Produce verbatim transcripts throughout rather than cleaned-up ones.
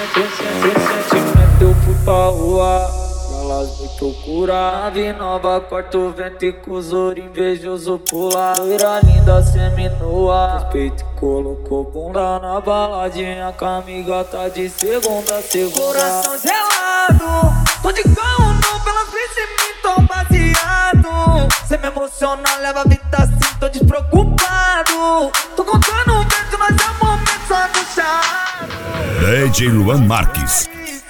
Recentemente eu fui pra rua, elas me procuram. Nave nova, corta o vento e com os olhos invejoso pula. Loira linda, seminua, respeito e colocou bunda na baladinha. Com a amiga tá de segunda a segunda. Coração gelado, tô de carro não, pelas vezes me tô baseado. Cê me emociona, leva a vida assim, tô despreocupado. Tô contando o vento, mas é o momento só do chá. D J Luan Marques.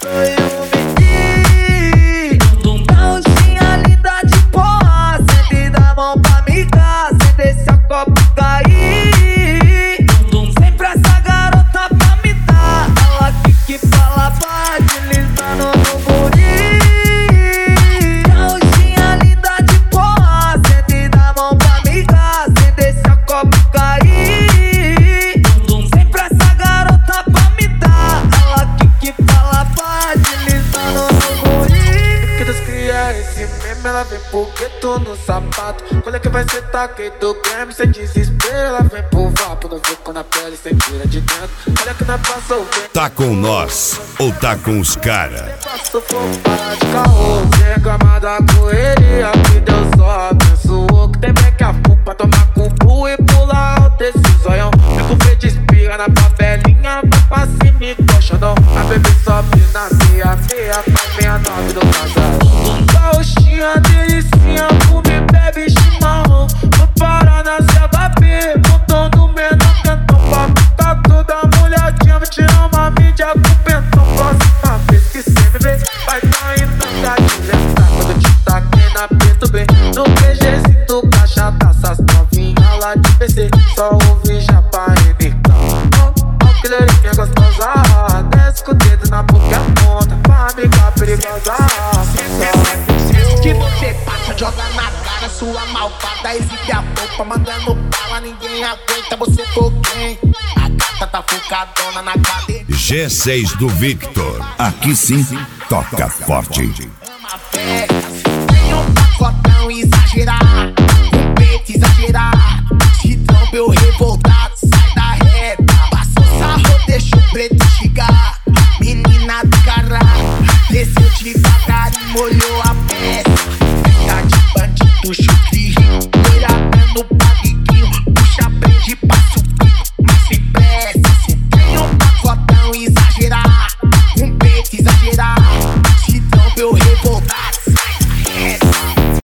Gaúchinha linda de porra, sempre dá mão pra amiga, sem deixar o copo cair. Sempre essa garota pra me dar, ela que que fala vai deslizando no guri. Gaúchinha linda de porra, sempre dá mão pra amiga, sem deixar o copo cair. Sempre essa garota pra me dar, ela que que fala vai deslizando no guri. Que Deus cria esse meme, ela vem pro gueto no sapato. Qual é que vai ser taqueiro creme sem desespero? Ela vem pro vapo, não vê quando a pele sem tira de dentro. Olha que não passou bem. Tá com nós ou tá com os cara? Passou fogo, para de carro, sem reclamar da correria. Que Deus só abençoou, que tem break a full pra tomar cubu e pular alto esse zoião. Vem pro freio de espirra na papelinha, vai pra cima e coxadão. A bebê sobe na meia, meia pra meia nove do casal. Gaúchinha, delicinha, come, bebe chimarrão. Vou parar na Serra B, montando no menor cantão. Papo tá toda molhadinha, vou tirar uma mídia com o pentão. Próxima vez que cê me vê, vai tá indo na direita. Quando eu te taquei na P do B, no P Gzinho do caixa taças novinha lá de P C, só ouvi já pra rebicar. Ó, ó, que leirinha gostosa, desce com o dedo na boca e aponta pra amiga perigosa. Que você passa, joga na cara sua malvada, exibe a roupa, mandando bala, ninguém aguenta, você for quem? A gata tá focadona na cadeia. G seis do Victor. Aqui sim, toca forte. Ama festa, tem um pacotão exagerado.